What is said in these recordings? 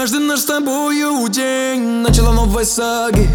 Каждый наш с тобою день начало новой саги.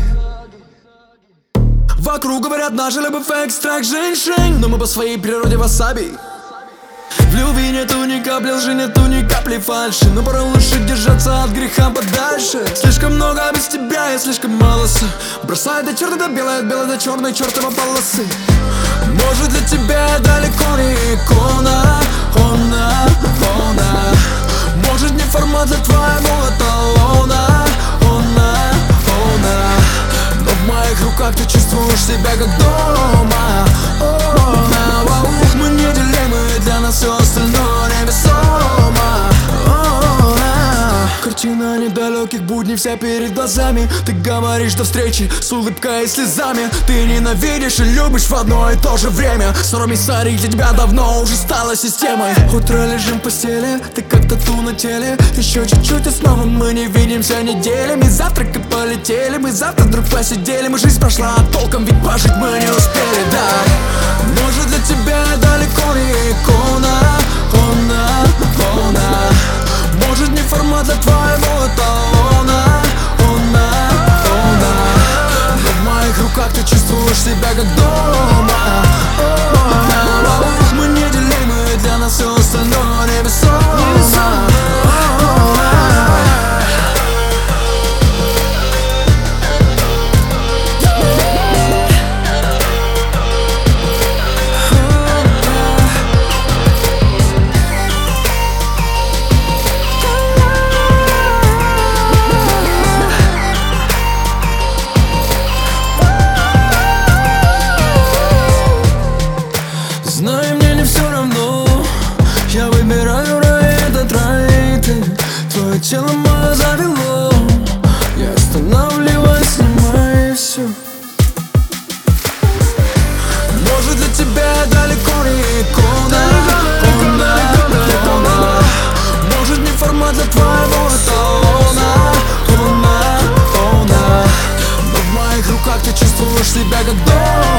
Вокруг говорят, наша любовь экстракт женщин, но мы по своей природе васаби. В любви нету ни капли лжи, нету ни капли фальши, но порой лучше держаться от греха подальше. Слишком много без тебя, я слишком мало. Бросай до черта до белой, от белой до черной чертова полосы. Может, для тебя далеко не икона, она. Может, не формат для твоего эталона, она. Но в моих руках ты чувствуешь себя как дома. Мы неделимы, для нас все остальное невесомо. Картина недалеких будней вся перед глазами. Ты говоришь до встречи с улыбкой и слезами. Ты ненавидишь и любишь в одно и то же время. Ссорами сари для тебя давно уже стала системой. Утро лежим в постели, ты как тату на теле. Еще чуть-чуть и снова мы не видимся неделями. Завтрак и полетели, мы завтра вдруг посидели. Мы жизнь прошла, а толком ведь пожить мы не успели, да. Может, для тебя далеко не икона, она. Может, не формат для твоего эталона, она. Но в моих руках ты чувствуешь себя как дома. Мы неделимы, для нас все остальное невесомо. Знаю, мне не все равно, я выбираю на этот рай. Твое тело мое завело, я останавливаюсь, снимаю все. Может, для тебя далеко не икона, она. Может, не формат для твоего эталона, она. Но в моих руках ты чувствуешь себя как дома.